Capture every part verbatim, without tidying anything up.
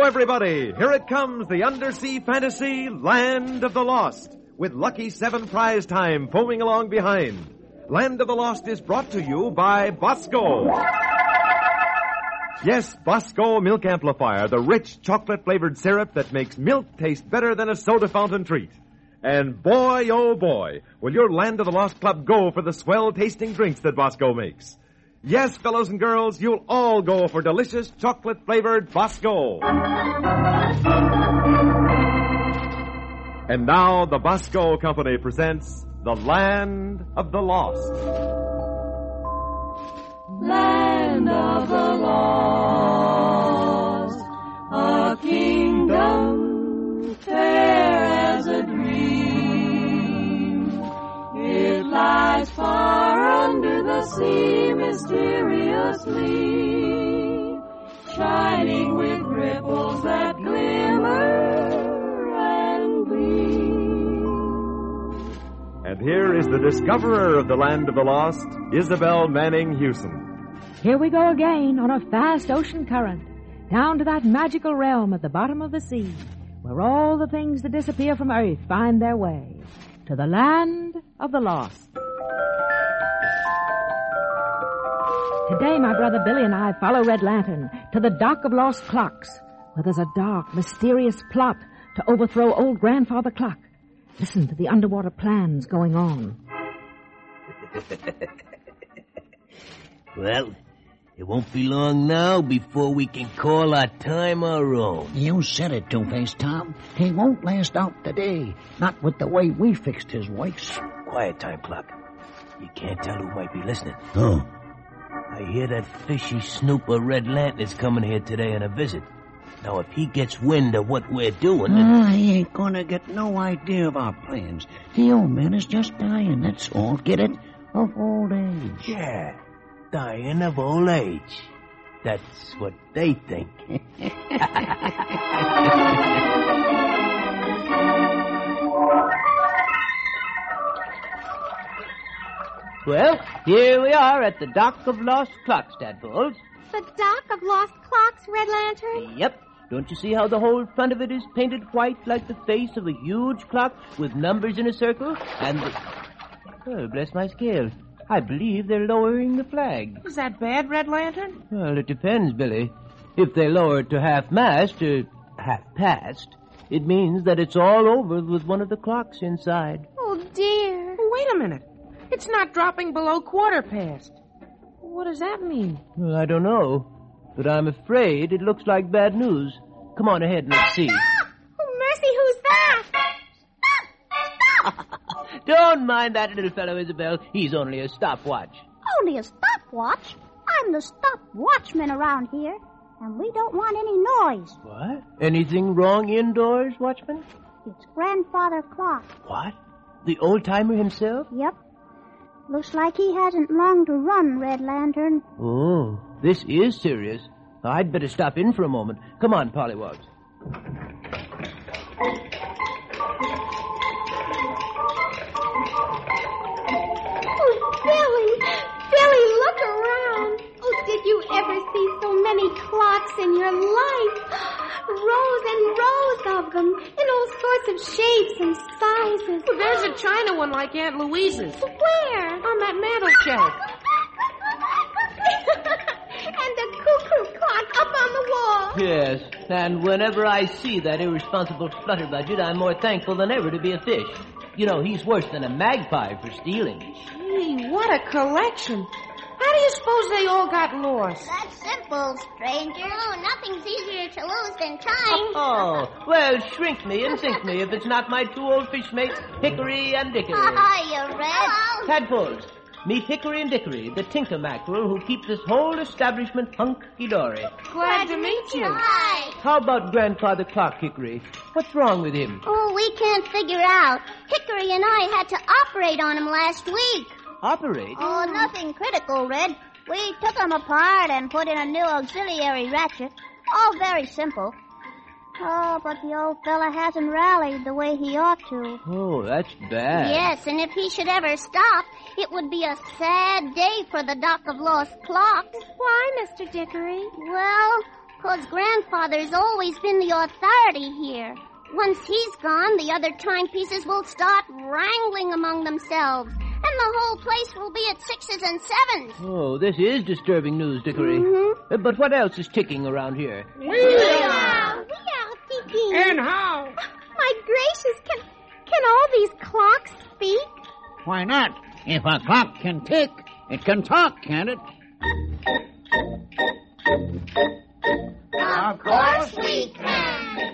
everybody. Here it comes, the undersea fantasy Land of the Lost, with Lucky Seven prize time foaming along behind. Land of the Lost is brought to you by Bosco. Yes, Bosco Milk Amplifier, the rich chocolate-flavored syrup that makes milk taste better than a soda fountain treat. And boy, oh boy, will your Land of the Lost Club go for the swell-tasting drinks that Bosco makes. Yes, fellows and girls, you'll all go for delicious chocolate-flavored Bosco. And now, the Bosco Company presents The Land of the Lost. Land of the Lost, a kingdom fair as a dream. It lies far under the sea mysteriously, shining with ripples that glimmer and gleam. And here is the discoverer of the Land of the Lost, Isabel Manning Hewson. Here we go again on a fast ocean current, down to that magical realm at the bottom of the sea, where all the things that disappear from Earth find their way, to the Land of the Lost. Today, my brother Billy and I follow Red Lantern to the Dock of Lost Clocks, where there's a dark, mysterious plot to overthrow old Grandfather Clock. Listen to the underwater plans going on. Well, it won't be long now before we can call our time our own. You said it, Two-Face Tom. He won't last out the day. Not with the way we fixed his works. Quiet, Time Clock. You can't tell who might be listening. Oh. I hear that fishy snooper Red Lantern is coming here today on a visit. Now, if he gets wind of what we're doing... Then... Ah, he ain't gonna get no idea of our plans. The old man is just dying, that's all. Get it? Of old age. Yeah, dying of old age. That's what they think. Well, here we are at the Dock of Lost Clocks, Tadpoles. The Dock of Lost Clocks, Red Lantern? Yep. Don't you see how the whole front of it is painted white like the face of a huge clock with numbers in a circle? And the... Oh, bless my scales. I believe they're lowering the flag. Is that bad, Red Lantern? Well, it depends, Billy. If they lower it to half-mast, or half-past, it means that it's all over with one of the clocks inside. Oh, dear. Wait a minute. It's not dropping below quarter past. What does that mean? Well, I don't know, but I'm afraid it looks like bad news. Come on ahead and let's see. Stop! Oh, mercy, who's that? Stop! Stop! Don't mind that little fellow, Isabel. He's only a stopwatch. Only a stopwatch? I'm the stopwatchman around here, and we don't want any noise. What? Anything wrong indoors, Watchman? It's Grandfather Clock. What? The old-timer himself? Yep. Looks like he hasn't long to run, Red Lantern. Oh, this is serious. I'd better stop in for a moment. Come on, Pollywogs. Oh, Billy! Billy, look around. Oh, did you ever see so many clocks in your life? Rows and rows of them, in all sorts of shapes and sizes. Well, there's a China one like Aunt Louise's. Where? On that mantel shelf. And the cuckoo clock up on the wall. Yes, and whenever I see that irresponsible flutterbudget, I'm more thankful than ever to be a fish. You know, he's worse than a magpie for stealing. Gee, what a collection. How do you suppose they all got lost? That's simple, stranger. Oh, nothing's easier to lose than time. Oh, well, shrink me and sink me if it's not my two old fish mates, Hickory and Dickory. Hiya, Red. Tadpoles, meet Hickory and Dickory, the tinker mackerel who keep this whole establishment hunky-dory. Glad to meet you. Hi. How about Grandfather Clock, Hickory? What's wrong with him? Oh, we can't figure out. Hickory and I had to operate on him last week. Operate? Oh, nothing critical, Red. We took him apart and put in a new auxiliary ratchet. All very simple. Oh, but the old fella hasn't rallied the way he ought to. Oh, that's bad. Yes, and if he should ever stop, it would be a sad day for the Dock of Lost Clocks. Why, Mister Dickory? Well, 'Cause Grandfather's always been the authority here. Once he's gone, the other timepieces will start wrangling among themselves, and the whole place will be at sixes and sevens. Oh, this is disturbing news, Dickory. Mm-hmm. Uh, but what else is ticking around here? We are. We are ticking. And how? My gracious, can can all these clocks speak? Why not? If a clock can tick, it can talk, can't it? Of course we can.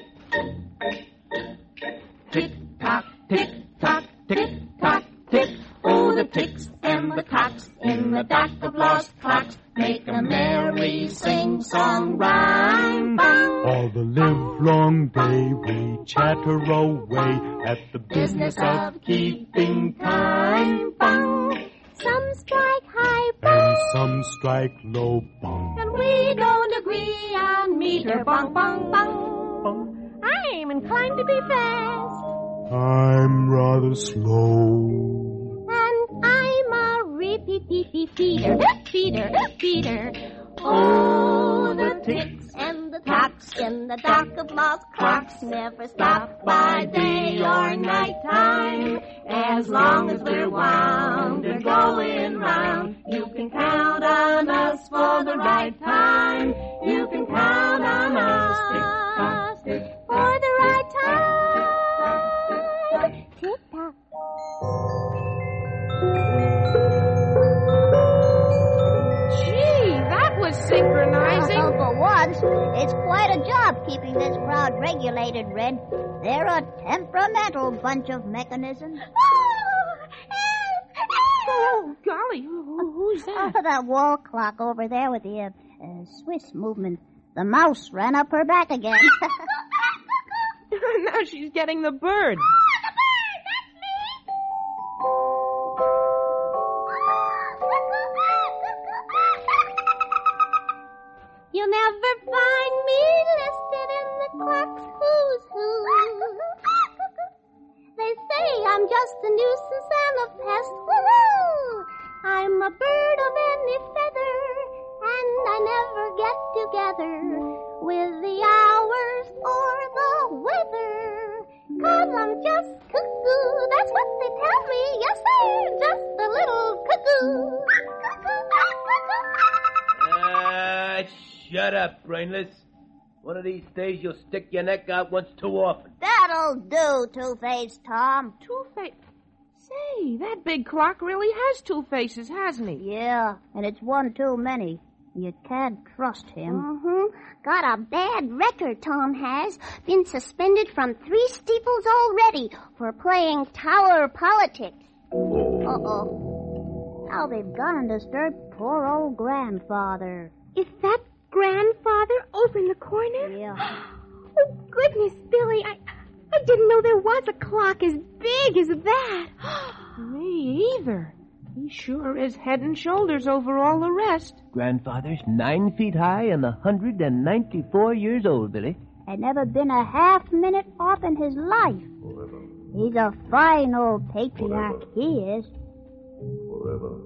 Tick-tock, tick-tock, tick-tock, tick. Oh, the ticks and the tocks in the dock of lost clocks make a merry sing-song rhyme. Bang. All the livelong day we chatter away at the business of keeping time. Bang. Some strike high, bang. And some strike low, bong. And we don't agree on meter, bang, bang, bang. I'm inclined to be fast. I'm rather slow. And I'm a repeat feeder, feeder, feeder. Oh, the ticks and the tocks in the dock of lost clocks never stop by day or night time. As long as we're wound and going round, you can count on us for the right time. You can count on us for the right time. Tick-tock. Gee, that was synchronizing. Well, for once, it's quite a job keeping this crowd regulated, Red. They're a temperamental bunch of mechanisms. Oh, golly, who, who's that? Oh, that wall clock over there with the uh, uh, Swiss movement. The mouse ran up her back again. Now she's getting the bird. You'll never find me listed in the clock's who's who. They say I'm just a nuisance and a pest. Woo-hoo! I'm a bird of any feather, and I never get together with the hours or the weather. 'Cause I'm just cuckoo, that's what they tell me. Yes, sir, just a little cuckoo. Uh, shut up, brainless. One of these days you'll stick your neck out once too often. That'll do, Two-Face Tom. Two-Face? Say, that big clock really has two faces, hasn't he? Yeah, and it's one too many. You can't trust him. Mm-hmm. Got a bad record, Tom has. Been suspended from three steeples already for playing tower politics. Uh-oh. Now they've gone and disturbed poor old Grandfather. Is that Grandfather over in the corner? Yeah. Oh, goodness, Billy, I I didn't know there was a clock as big as that. Me either. He sure is head and shoulders over all the rest. Grandfather's nine feet high and a hundred and ninety-four years old, Billy. Had never been a half minute off in his life. Forever. He's a fine old patriarch, Forever. he is. Forever.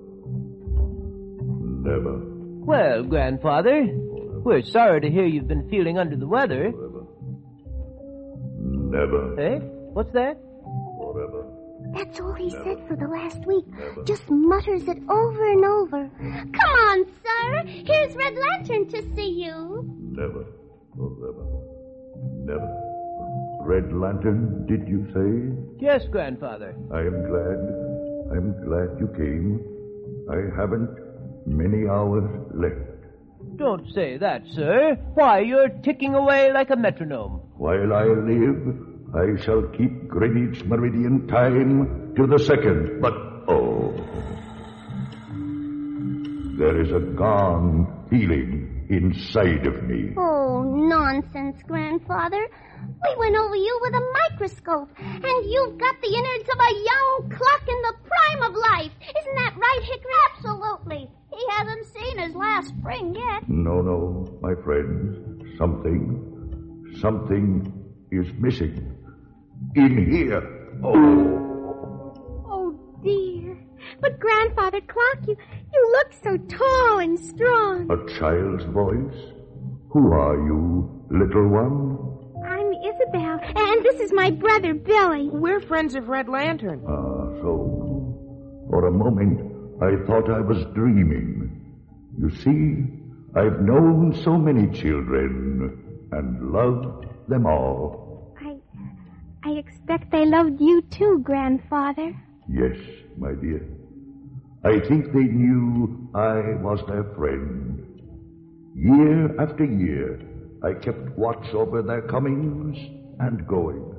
Never. Well, Grandfather, we're sorry to hear you've been feeling under the weather. Forever. Never. Eh? What's that? Forever. That's all he said for the last week. Just mutters it over and over. Come on, sir. Here's Red Lantern to see you. Never. Forever. Never. Red Lantern, did you say? Yes, Grandfather. I am glad. I'm glad you came. I haven't many hours left. Don't say that, sir. Why, you're ticking away like a metronome. While I live, I shall keep Greenwich Meridian time to the second. But, oh, there is a gone feeling inside of me. Oh, nonsense, Grandfather. We went over you with a microscope, and you've got the innards of a young clock in the prime of life. Isn't that right, Hickory? Absolutely. He hasn't seen his last spring yet. No, no, my friends. Something, something is missing. In here. Oh. Oh, dear. But, Grandfather Clock, you, you look so tall and strong. A child's voice? Who are you, little one? I'm Isabel, and this is my brother, Billy. We're friends of Red Lantern. Ah, so. For a moment, I thought I was dreaming. You see, I've known so many children and loved them all. I... I expect they loved you too, Grandfather. Yes, my dear. I think they knew I was their friend. Year after year, I kept watch over their comings and goings.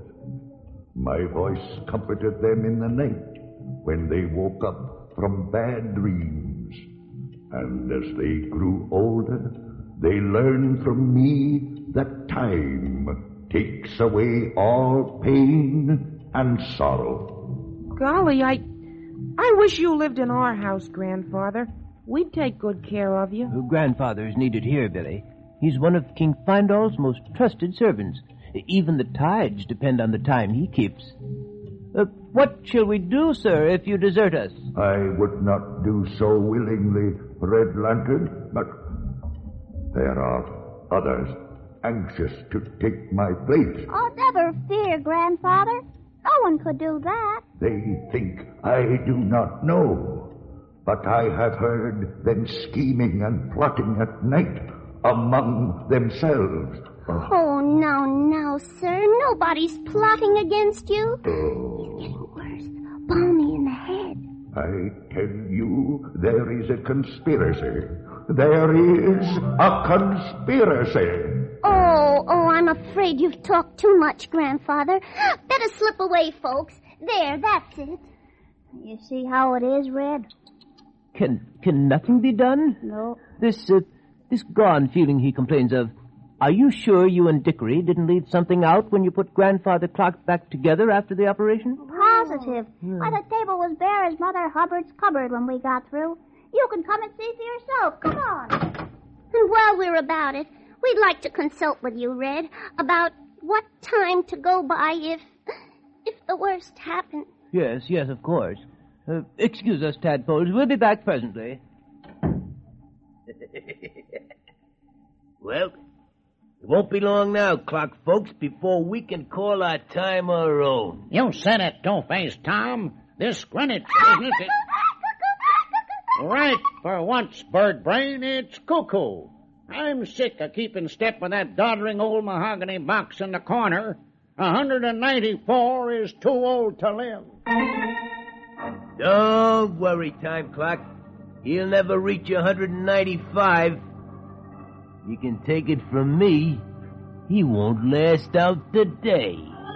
My voice comforted them in the night when they woke up from bad dreams. And as they grew older, they learned from me that time takes away all pain and sorrow. Golly, I... I wish you lived in our house, Grandfather. We'd take good care of you. Your grandfather is needed here, Billy. He's one of King Findall's most trusted servants. Even the tides depend on the time he keeps. Uh, what shall we do, sir, if you desert us? I would not do so willingly, Red Lantern, but there are others anxious to take my place. Oh, never fear, Grandfather. No one could do that. They think I do not know, but I have heard them scheming and plotting at night among themselves. Oh, oh no, no, sir. Nobody's plotting against you. Oh. It's getting worse. Ball me in the head. I tell you, there is a conspiracy. There is a conspiracy. Oh, oh, I'm afraid you've talked too much, Grandfather. Better slip away, folks. There, that's it. You see how it is, Red? Can can nothing be done? No. This, uh, this gone feeling he complains of, are you sure you and Dickory didn't leave something out when you put Grandfather Clock back together after the operation? Positive. Hmm. Why, the table was bare as Mother Hubbard's cupboard when we got through. You can come and see for yourself. Come on. And while we're about it, we'd like to consult with you, Red, about what time to go by if... if the worst happened. Yes, yes, of course. Uh, excuse us, tadpoles. We'll be back presently. Well, it won't be long now, Clock folks, before we can call our time our own. You said it, Two-Face Tom. This Greenwich business is... Right for once, Bird Brain, it's cuckoo. I'm sick of keeping step with that doddering old mahogany box in the corner. one hundred ninety-four is too old to live. Don't worry, Time Clock. He'll never reach one hundred ninety-five. You can take it from me. He won't last out the day.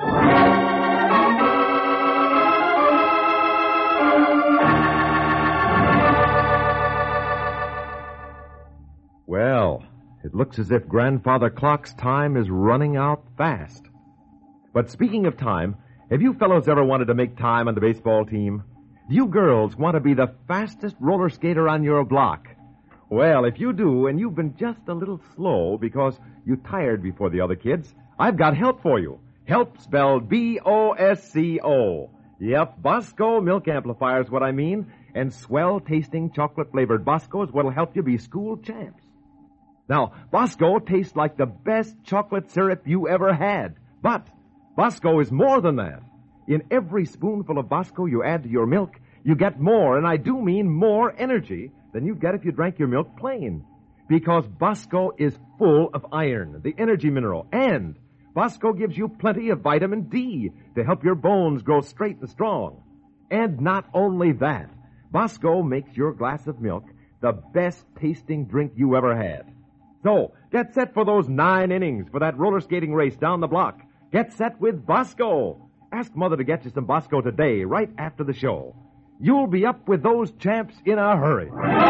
Well, it looks as if Grandfather Clock's time is running out fast. But speaking of time, have you fellows ever wanted to make time on the baseball team? Do you girls want to be the fastest roller skater on your block? Well, if you do, and you've been just a little slow because you tired before the other kids, I've got help for you. Help spelled B O S C O. Yep, Bosco Milk Amplifier is what I mean, and swell-tasting chocolate-flavored Bosco is what'll help you be school champs. Now, Bosco tastes like the best chocolate syrup you ever had. But Bosco is more than that. In every spoonful of Bosco you add to your milk, you get more, and I do mean more energy than you'd get if you drank your milk plain. Because Bosco is full of iron, the energy mineral, and Bosco gives you plenty of vitamin D to help your bones grow straight and strong. And not only that, Bosco makes your glass of milk the best-tasting drink you ever had. So, get set for those nine innings for that roller skating race down the block. Get set with Bosco. Ask Mother to get you some Bosco today, right after the show. You'll be up with those champs in a hurry.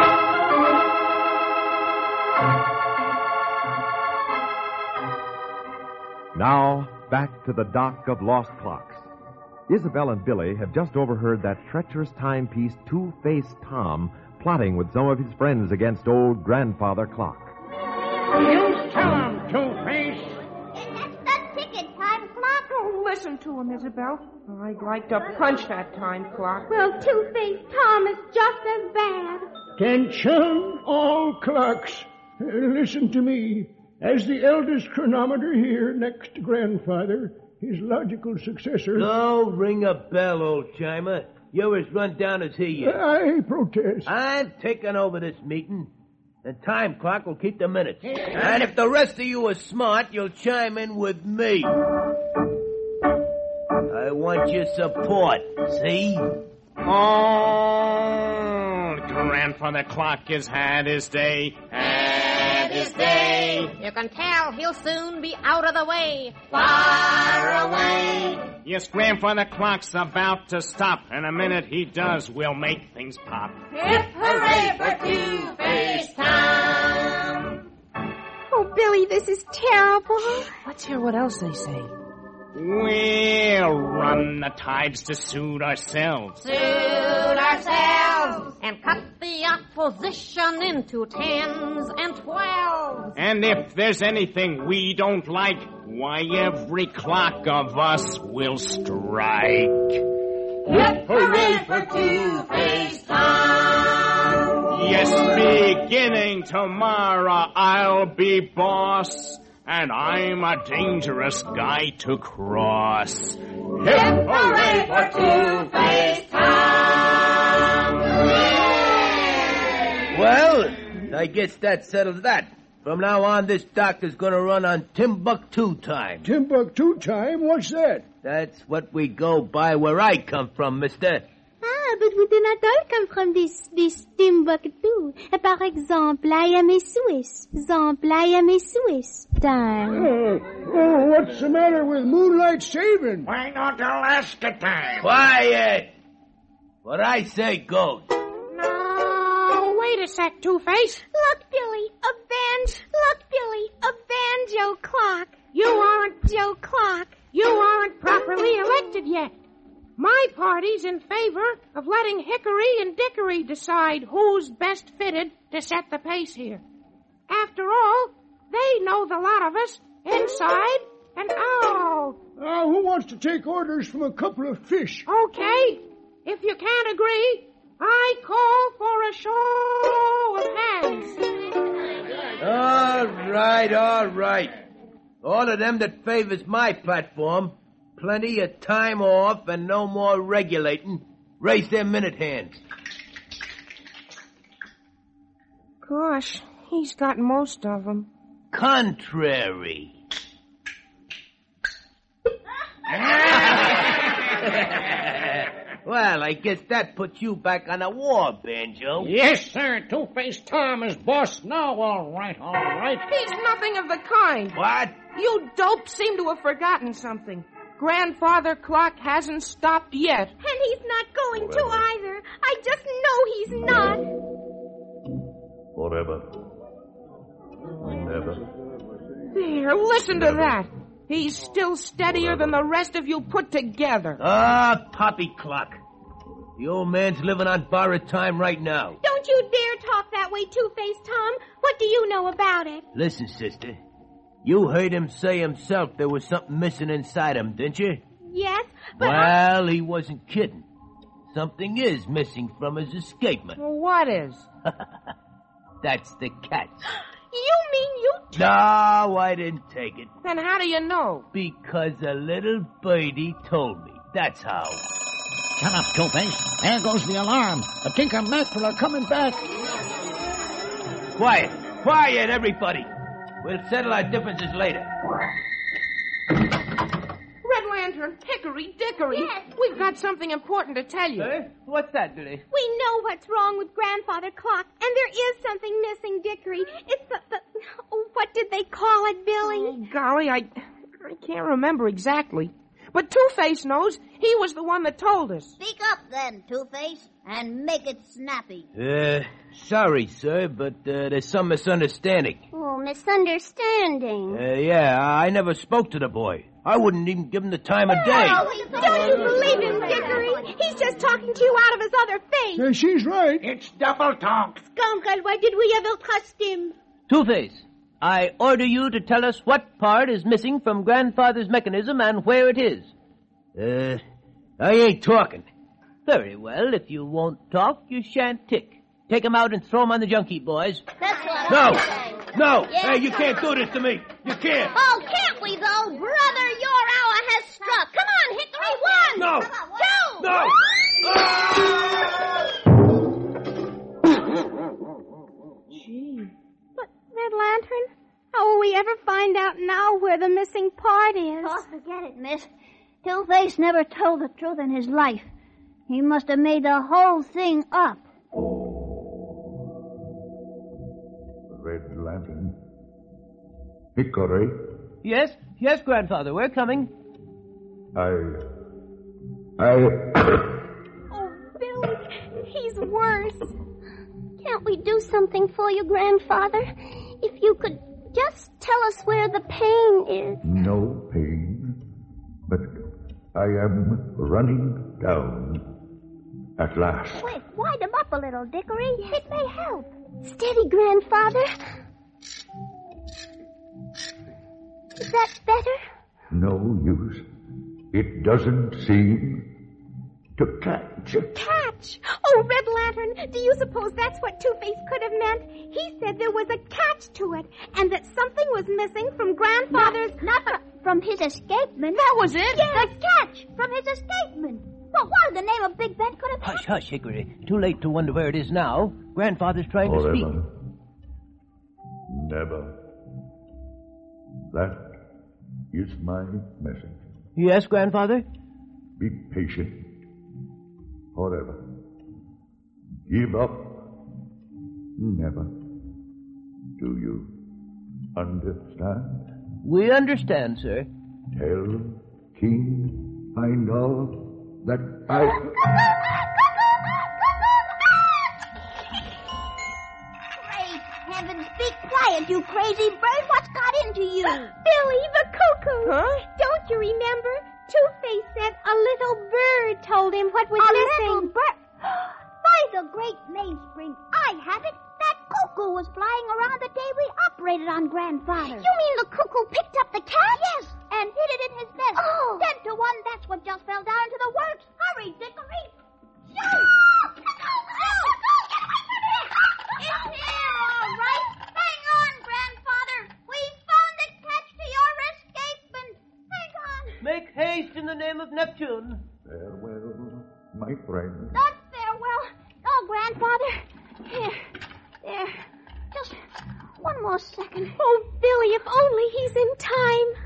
Now, back to the Dock of Lost Clocks. Isabel and Billy have just overheard that treacherous timepiece Two-Face Tom plotting with some of his friends against old Grandfather Clock. You tell him, Two-Face. That's the ticket, Time Clock. Oh, listen to him, Isabel. I'd like to punch that time clock. Well, Two-Face Tom is just as bad. Attention, all clocks. Uh, listen to me. As the eldest chronometer here, next to Grandfather, his logical successor... Go ring a bell, old chimer. You're as run down as he is. I protest. I'm taking over this meeting. The time clock will keep the minutes. And if the rest of you are smart, you'll chime in with me. I want your support, see? Oh, Grandfather Clock has had his day. Had his day. You can tell he'll soon be out of the way. Far away. Yes, Grandfather Clock's about to stop. In a minute he does, we'll make things pop. Hip hooray for Two-Face Tom. Oh, Billy, this is terrible. Let's hear what else they say. We'll run the tides to suit ourselves. Suit ourselves. And cut the opposition into tens and twelves. And if there's anything we don't like, why, every clock of us will strike. Hip hooray for Two-Face Tom. Yes, beginning tomorrow I'll be boss. And I'm a dangerous guy to cross. Hip hooray for Two-Face Tom! Well, I guess that settles that. From now on, this dock is going to run on Timbuktu time. Timbuktu time? What's that? That's what we go by where I come from, mister. Ah, but we do not all come from this, this Timbuktu. Par exemple, I am a Swiss. Exemple, I am a Swiss. Time. Oh, oh, what's the matter with moonlight saving? Why not Alaska time? Quiet! What I say goes. No, wait a sec, Two-Face. Look, Billy, a banjo. Look, Billy, a banjo clock. You aren't... Joe Clock. You aren't properly elected yet. My party's in favor of letting Hickory and Dickory decide who's best fitted to set the pace here. After all, they know the lot of us, inside and out. Uh, who wants to take orders from a couple of fish? Okay. If you can't agree, I call for a show of hands. All right, all right. All of them that favors my platform, plenty of time off and no more regulating, raise their minute hands. Gosh, he's got most of them. Contrary. Well, I guess that puts you back on the war, Banjo. Yes, sir. Two-Face Tom is boss now. All right, all right. He's nothing of the kind. What? You dopes seem to have forgotten something. Grandfather Clock hasn't stopped yet. And he's not going to either. I just know he's not. Forever. Never. There, listen to that. He's still steadier than the rest of you put together. Ah, poppycock. The old man's living on borrowed time right now. Don't you dare talk that way, Two-Face Tom. What do you know about it? Listen, sister. You heard him say himself there was something missing inside him, didn't you? Yes, but... Well, I... he wasn't kidding. Something is missing from his escapement. Well, what is? That's the cat. You mean you... T- no, I didn't take it. Then how do you know? Because a little birdie told me. That's how. Shut up, Two-Face. There goes the alarm. The Tinker Mackerel are coming back. Quiet. Quiet, everybody. We'll settle our differences later. Red Lantern, Hickory, Dickory. Yes. We've got something important to tell you. Hey? What's that, Billy? We know what's wrong with Grandfather Clock, and there is something missing, Dickory. It's the... the oh, what did they call it, Billy? Oh, golly, I, I can't remember exactly. But Two-Face knows. He was the one that told us. Speak up then, Two-Face, and make it snappy. Uh, sorry, sir, but uh, there's some misunderstanding. Oh, misunderstanding. Uh, yeah, I never spoke to the boy. I wouldn't even give him the time of day. Oh, don't you believe him, Dickory? He's just talking to you out of his other face. Uh, she's right. It's double talk. Scoundrel, why did we ever trust him? Two-Face, I order you to tell us what part is missing from Grandfather's mechanism and where it is. Uh, I ain't talking. Very well. If you won't talk, you shan't tick. Take him out and throw him on the junk heap, boys. That's what No! I say. No! Yes, Hey, you come can't on. do this to me! You can't! Oh, can't we, though? Brother, your hour has struck. Come on, Hickory. One. No. Two. No! Gee. But, Red Lantern, how will we ever find out now where the missing part is? Oh, forget it, miss. Two-Face never told the truth in his life. He must have made the whole thing up. Red Lantern. Hickory, Yes, yes, Grandfather, we're coming. I... I... Oh, Billy, he's worse. Can't we do something for you, Grandfather? If you could just tell us where the pain is. No pain, but I am running down at last. Wait, wind him up a little, Dickory. It may help. Steady, Grandfather. Is that better? No use. It doesn't seem to catch. Catch! Oh, Red Lantern, do you suppose that's what Two-Face could have meant? He said there was a catch to it, and that something was missing from Grandfather's... Not, not from his escapement. That was it? Yes. The catch from his escapement. But what in the name of Big Ben could have Hush, hush, Hickory. Too late to wonder where it is now. Grandfather's trying to speak. Forever. Never. That is my message. Yes, Grandfather? Be patient. Forever. Give up. Never. Do you understand? We understand, sir. Tell King Heimdall that I... Great heavens, be quiet, you crazy bird. What's got into you? Billy the cuckoo! Huh? Don't you remember? Two-Face said a little bird told him what was A missing. little bird. By the great mainspring, I have it. That cuckoo was flying around the day we operated on Grandfather. You mean the cuckoo picked up the cat? Yes, and hid it in his nest. Oh. Ten to one, that's what just fell down into the works. Hurry, Dickory. Shoot! It's here, all right. Hang on, Grandfather. We found the catch to your escapement. Hang on. Make haste in the name of Neptune. Farewell, my friend. Not farewell. Oh, Grandfather. Here. There. Just one more second. Oh, Billy, if only he's in time.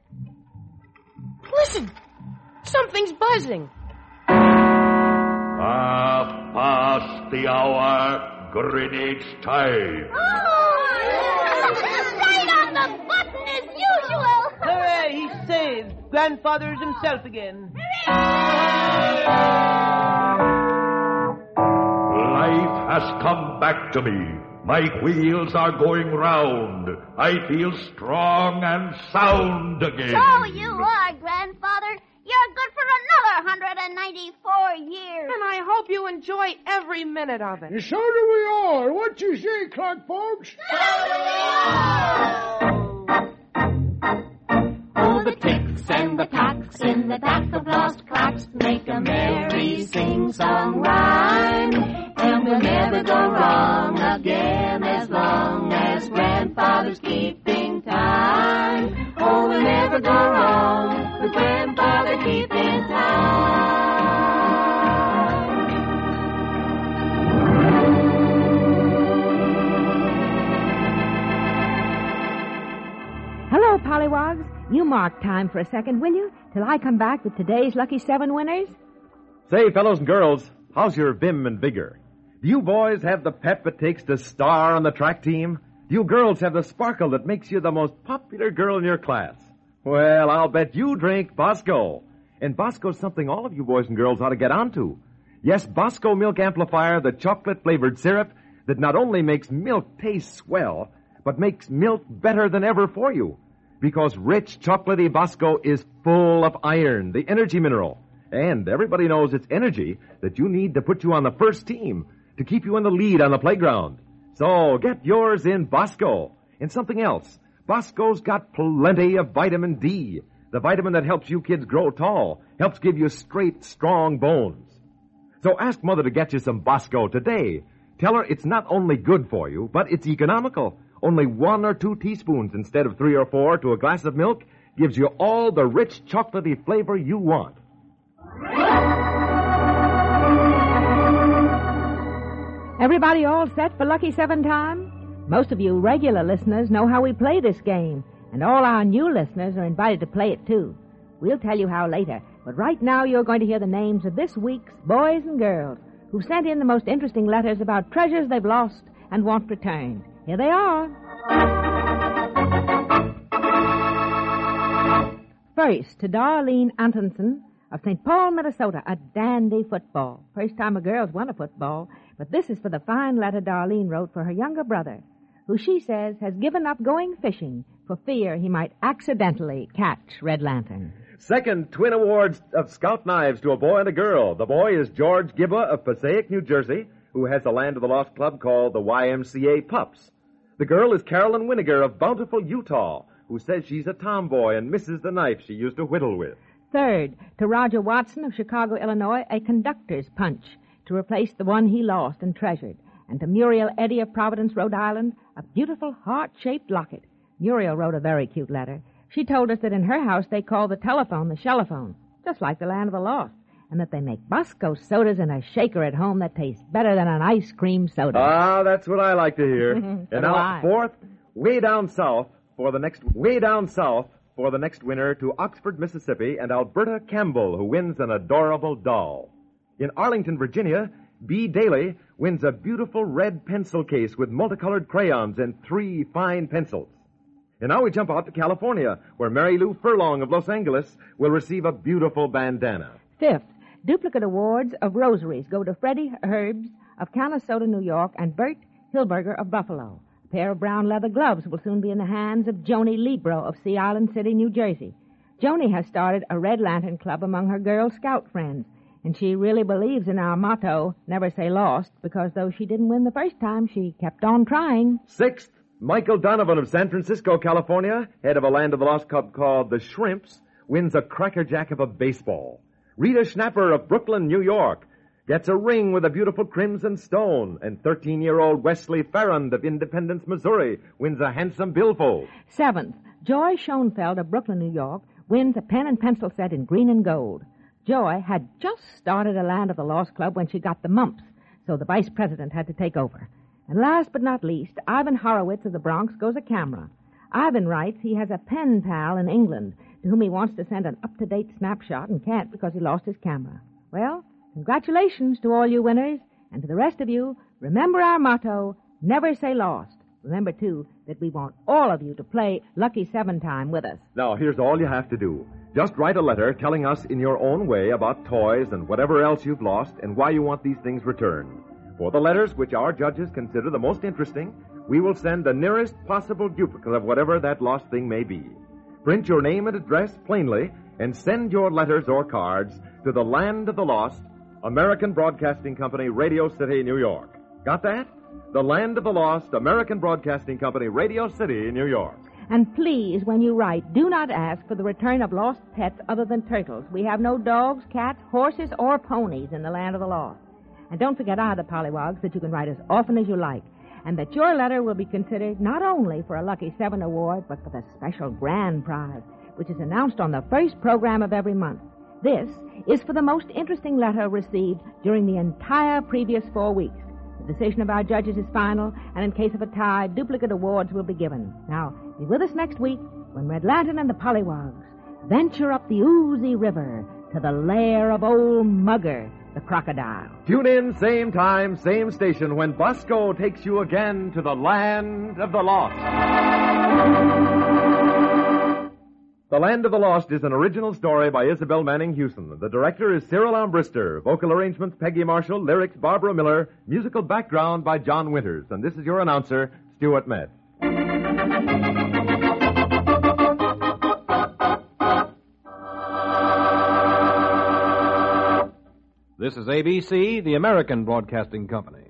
Listen. Something's buzzing. Ah, past the hour, Greenwich time. Oh! Right on the button as usual. Hooray, he's saved. Grandfather is himself again. Life has come back to me. My wheels are going round. I feel strong and sound again. So you are, Grandfather. You're good for another one hundred ninety-four years. And I hope you enjoy every minute of it. So do we all. What you say, clock folks? Oh, the ticks and the tacks in the dock of lost clocks make a merry sing-song rhyme. And we'll never go wrong again as long as Grandfather's keeping time. Oh, we'll never go wrong with Grandfather keeping time. Hello, Pollywogs. You mark time for a second, will you? Till I come back with today's lucky seven winners. Say, fellows and girls, how's your vim and vigor? Do you boys have the pep it takes to star on the track team? Do you girls have the sparkle that makes you the most popular girl in your class? Well, I'll bet you drink Bosco. And Bosco's something all of you boys and girls ought to get onto. Yes, Bosco Milk Amplifier, the chocolate-flavored syrup that not only makes milk taste swell, but makes milk better than ever for you. Because rich, chocolatey Bosco is full of iron, the energy mineral. And everybody knows it's energy that you need to put you on the first team, to keep you in the lead on the playground. So get yours in Bosco. And something else. Bosco's got plenty of vitamin D, the vitamin that helps you kids grow tall, helps give you straight, strong bones. So ask Mother to get you some Bosco today. Tell her it's not only good for you, but it's economical. Only one or two teaspoons instead of three or four to a glass of milk gives you all the rich chocolatey flavor you want. Everybody all set for Lucky Seven time? Most of you regular listeners know how we play this game, and all our new listeners are invited to play it too. We'll tell you how later, but right now you're going to hear the names of this week's boys and girls who sent in the most interesting letters about treasures they've lost and want returned. Here they are. First, to Darlene Antonson of Saint Paul, Minnesota, a dandy football. First time a girl's won a football, but this is for the fine letter Darlene wrote for her younger brother, who she says has given up going fishing for fear he might accidentally catch Red Lantern. Second, twin awards of Scout Knives to a boy and a girl. The boy is George Gibba of Passaic, New Jersey, who has a Land of the Lost club called the Y M C A Pups. The girl is Carolyn Winiger of Bountiful, Utah, who says she's a tomboy and misses the knife she used to whittle with. Third, to Roger Watson of Chicago, Illinois, a conductor's punch to replace the one he lost and treasured. And to Muriel Eddy of Providence, Rhode Island, a beautiful heart-shaped locket. Muriel wrote a very cute letter. She told us that in her house they call the telephone the shellaphone, just like the Land of the Lost, and that they make Bosco sodas in a shaker at home that tastes better than an ice cream soda. Ah, that's what I like to hear. So And do now, I. fourth, way down south for the next way down south for the next winner to Oxford, Mississippi, and Alberta Campbell, who wins an adorable doll. In Arlington, Virginia, B. Daly wins a beautiful red pencil case with multicolored crayons and three fine pencils. And now we jump out to California, where Mary Lou Furlong of Los Angeles will receive a beautiful bandana. Fifth, duplicate awards of rosaries go to Freddie Herbs of Canastota, New York, and Bert Hilberger of Buffalo. A pair of brown leather gloves will soon be in the hands of Joni Libro of Sea Island City, New Jersey. Joni has started a Red Lantern Club among her Girl Scout friends, and she really believes in our motto, never say lost, because though she didn't win the first time, she kept on trying. Sixth, Michael Donovan of San Francisco, California, head of a Land of the Lost club called the Shrimps, wins a crackerjack of a baseball. Rita Schnapper of Brooklyn, New York, gets a ring with a beautiful crimson stone. And thirteen-year-old Wesley Farrand of Independence, Missouri, wins a handsome billfold. Seventh, Joy Schoenfeld of Brooklyn, New York, wins a pen and pencil set in green and gold. Joy had just started a Land of the Lost club when she got the mumps, so the vice president had to take over. And last but not least, Ivan Horowitz of the Bronx goes a camera. Ivan writes he has a pen pal in England to whom he wants to send an up-to-date snapshot and can't because he lost his camera. Well, congratulations to all you winners, and to the rest of you, remember our motto, never say lost. Remember, too, that we want all of you to play Lucky Seven time with us. Now, here's all you have to do. Just write a letter telling us in your own way about toys and whatever else you've lost and why you want these things returned. For the letters which our judges consider the most interesting, we will send the nearest possible duplicate of whatever that lost thing may be. Print your name and address plainly and send your letters or cards to the Land of the Lost, American Broadcasting Company, Radio City, New York. Got that? The Land of the Lost, American Broadcasting Company, Radio City, New York. And please, when you write, do not ask for the return of lost pets other than turtles. We have no dogs, cats, horses, or ponies in the Land of the Lost. And don't forget either, Pollywogs, that you can write as often as you like, and that your letter will be considered not only for a Lucky Seven award, but for the special grand prize, which is announced on the first program of every month. This is for the most interesting letter received during the entire previous four weeks. The decision of our judges is final, and in case of a tie, duplicate awards will be given. Now, be with us next week when Red Lantern and the Pollywogs venture up the oozy river to the lair of old Mugger, the crocodile. Tune in, same time, same station, when Bosco takes you again to the Land of the Lost. The Land of the Lost is an original story by Isabel Manning Hewson. The director is Cyril Ambrister. Vocal arrangements, Peggy Marshall. Lyrics, Barbara Miller. Musical background by John Winters. And this is your announcer, Stuart Metz. This is A B C, the American Broadcasting Company.